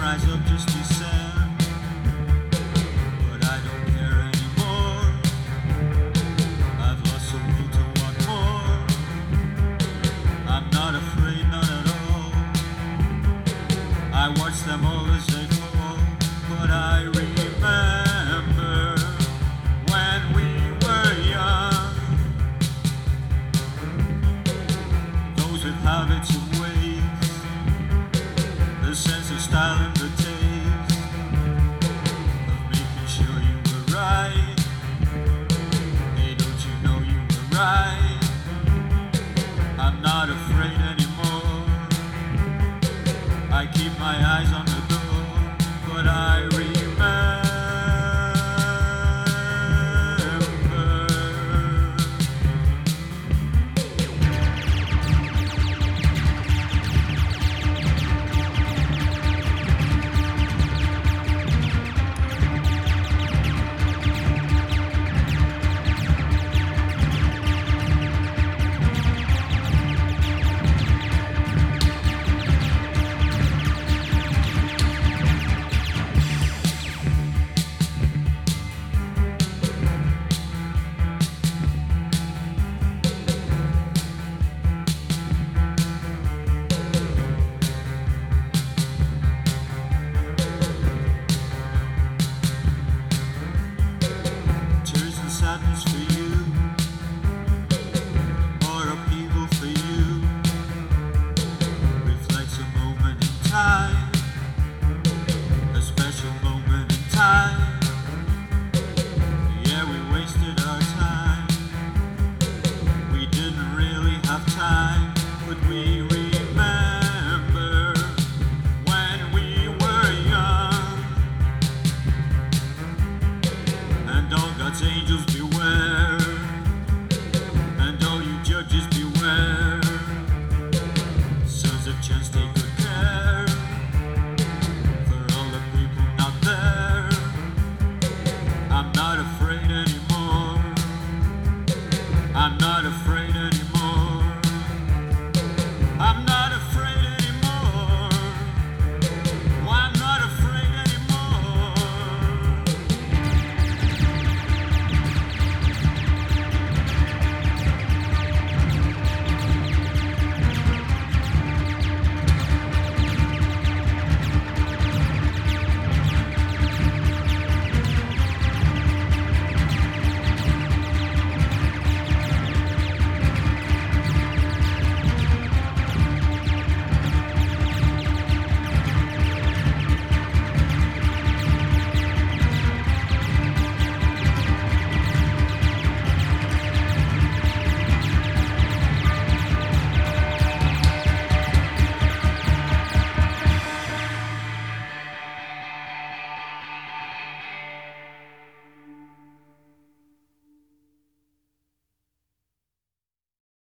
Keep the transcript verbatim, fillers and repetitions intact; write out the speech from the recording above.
rise up, just descend. But I don't care anymore. I've lost the will to want more. I'm not afraid, none at all. I watch them all as they fall. But I remember when we were young. Those with habits and ways, the sense of style and the